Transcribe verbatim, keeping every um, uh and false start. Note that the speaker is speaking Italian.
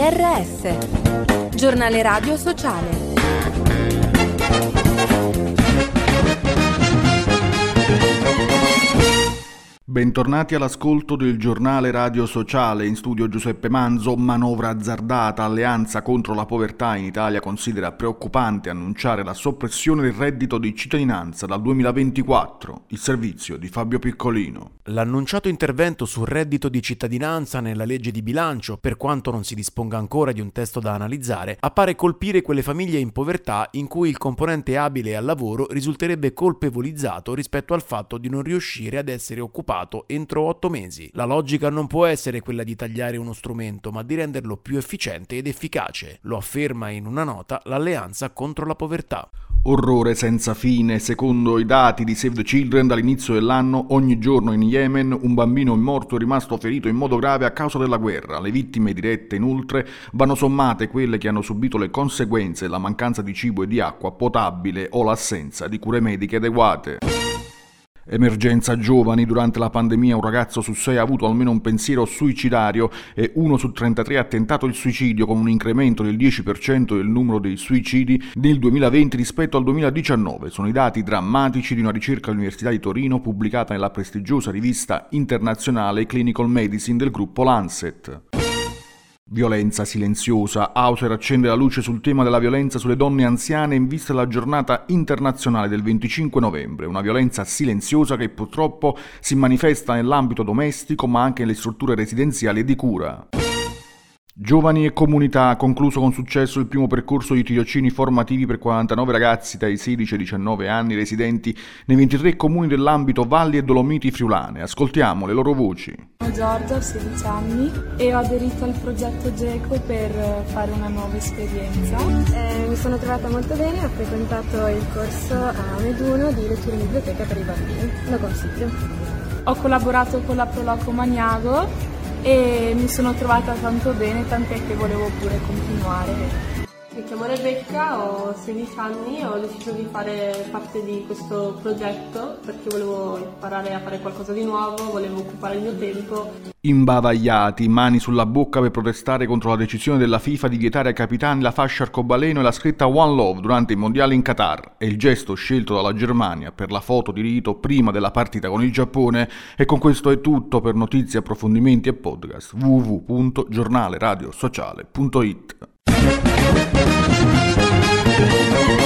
R S, giornale radio sociale. Bentornati all'ascolto del giornale radio sociale. In studio Giuseppe Manzo. Manovra azzardata, alleanza contro la povertà in Italia considera preoccupante annunciare la soppressione del reddito di cittadinanza dal duemilaventiquattro. Il servizio di Fabio Piccolino. L'annunciato intervento sul reddito di cittadinanza nella legge di bilancio, per quanto non si disponga ancora di un testo da analizzare, appare colpire quelle famiglie in povertà in cui il componente abile al lavoro risulterebbe colpevolizzato rispetto al fatto di non riuscire ad essere occupato entro otto mesi. La logica non può essere quella di tagliare uno strumento, ma di renderlo più efficiente ed efficace. Lo afferma in una nota l'Alleanza contro la povertà. Orrore senza fine. Secondo i dati di Save the Children, dall'inizio dell'anno ogni giorno in Yemen un bambino è morto o rimasto ferito in modo grave a causa della guerra. Le vittime dirette inoltre vanno sommate quelle che hanno subito le conseguenze della mancanza di cibo e di acqua potabile o l'assenza di cure mediche adeguate. Emergenza giovani. Durante la pandemia un ragazzo su sei ha avuto almeno un pensiero suicidario e uno su trentatré ha tentato il suicidio, con un incremento del dieci per cento del numero dei suicidi nel duemilaventi rispetto al duemiladiciannove. Sono i dati drammatici di una ricerca all'Università di Torino pubblicata nella prestigiosa rivista internazionale Clinical Medicine del gruppo Lancet. Violenza silenziosa. Hauser accende la luce sul tema della violenza sulle donne anziane in vista della giornata internazionale del venticinque novembre. Una violenza silenziosa che purtroppo si manifesta nell'ambito domestico ma anche nelle strutture residenziali e di cura. Giovani e comunità. Ha concluso con successo il primo percorso di tirocini formativi per quarantanove ragazzi tra i sedici e i diciannove anni residenti nei ventitré comuni dell'ambito Valli e Dolomiti Friulane. Ascoltiamo le loro voci. Sono Giorgia, ho sedici anni e ho aderito al progetto GECO per fare una nuova esperienza. Eh, mi sono trovata molto bene, ho frequentato il corso a Meduno di lettura in biblioteca per i bambini. Lo consiglio. Ho collaborato con la Proloco Magnago e mi sono trovata tanto bene, tant'è che volevo pure continuare. Mi chiamo Rebecca, ho sedici anni e ho deciso di fare parte di questo progetto perché volevo imparare a fare qualcosa di nuovo, volevo occupare il mio tempo. Imbavagliati, mani sulla bocca per protestare contro la decisione della FIFA di vietare ai capitani la fascia arcobaleno e la scritta One Love durante i mondiali in Qatar. È il gesto scelto dalla Germania per la foto di rito prima della partita con il Giappone. E con questo è tutto. Per notizie, approfondimenti e podcast w w w punto giornale radio sociale punto it.